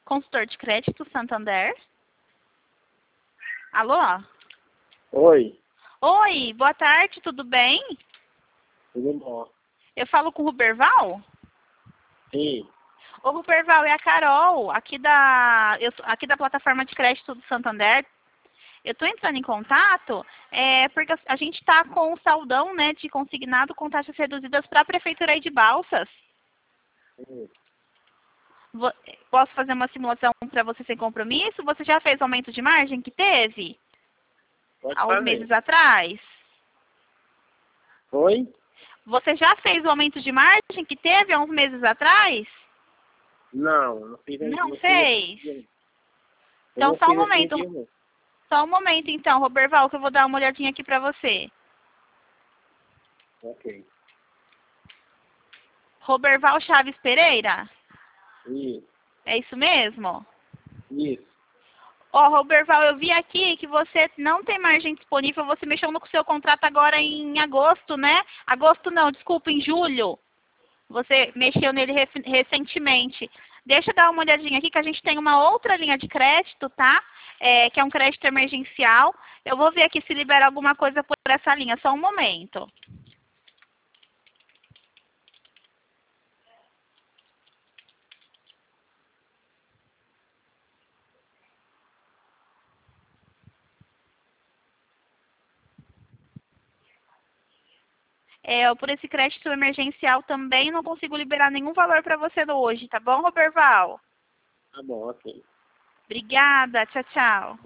Consultor de crédito, Santander. Alô? Oi, Oi, boa tarde, tudo bem? tudo bom? Eu falo com o Ruberval? Sim, Ô, Ruberval, é a Carol, aqui da plataforma de crédito do Santander. Eu estou entrando em contato porque a gente está com o saldão, né, de consignado com taxas reduzidas para a Prefeitura aí de Balsas. sim, Vo- Posso fazer uma simulação para você sem compromisso? Você já fez o aumento de margem que teve pode há uns fazer. meses atrás? Oi? Você já fez o aumento de margem que teve há uns meses atrás? Não, não fiz ainda. Não Não fiz esse fez? dia. Eu Então, não fiz esse dia, não. só um momento então, Roberval, que eu vou dar uma olhadinha aqui para você. Ok. Roberval Chaves Pereira? Isso, É isso mesmo? isso. Ó, Roberval, eu vi aqui que você não tem margem disponível, você mexeu no seu contrato agora em agosto, né? Agosto não, desculpa, em julho. Você mexeu nele recentemente. Deixa eu dar uma olhadinha aqui que a gente tem uma outra linha de crédito, tá? Que é um crédito emergencial. Eu vou ver aqui se libera alguma coisa por essa linha, só um momento. Por esse crédito emergencial também não consigo liberar nenhum valor para você hoje, tá bom, Roberval? Tá bom, ok. Obrigada, tchau, tchau.